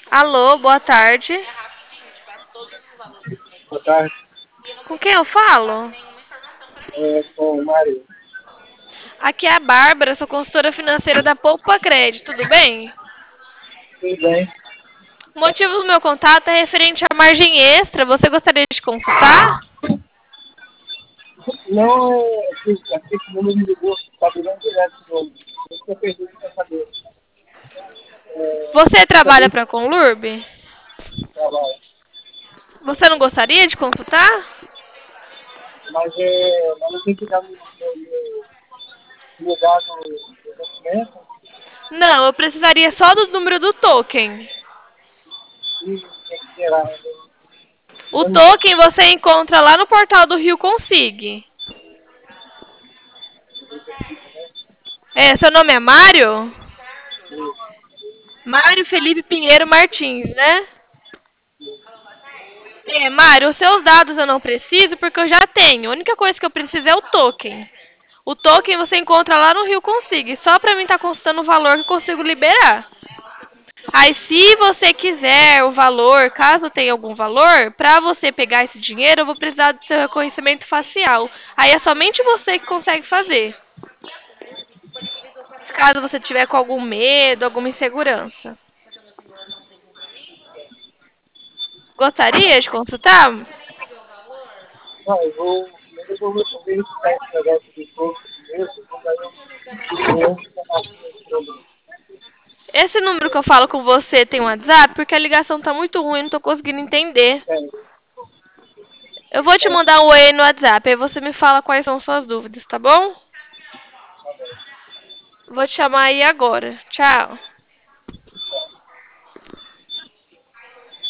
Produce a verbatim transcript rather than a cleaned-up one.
Alô, boa tarde. Boa tarde, Com quem eu falo? é, com o Mário. Aqui é a Bárbara, sou consultora financeira da Poupa Crédito, tudo bem? Tudo bem? O motivo do meu contato é referente à margem extra. Você gostaria de consultar? Não, é aqui, aqui esse número me ligou, está ligando direto esse número. Eu estou perdido para saber. É, Você quer trabalha saber para a Conlurb? se trabalho. Você não gostaria de consultar? Mas, é, mas eu tenho que dar no, no, no lugar do, do documento Não, eu precisaria só do número do token. e tem que gerar. Né? O Eu não tenho token você encontra lá no portal do Rio Consig. É, seu nome é Mário? Mário Felipe Pinheiro Martins, né? É, Mário, os seus dados eu não preciso porque eu já tenho. A única coisa que eu preciso é o token. O token você encontra lá no Rio Consig. Só para mim estar consultando o valor que eu consigo liberar. Aí, se você quiser o valor, caso tenha algum valor, para você pegar esse dinheiro, eu vou precisar do seu reconhecimento facial. Aí é somente você que consegue fazer. Caso você tiver com algum medo, alguma insegurança. Gostaria de consultar? Não, eu vou, eu vou, eu vou verificar esse negócio do corpo primeiro, porque daí eu eu vou informar esse número. Esse número que eu falo com você tem um WhatsApp? Porque a ligação tá muito ruim, não tô conseguindo entender. Tem, Eu vou te tem. mandar um oi no WhatsApp, aí você me fala quais são suas dúvidas, tá bom? Vou te chamar aí agora. Tchau.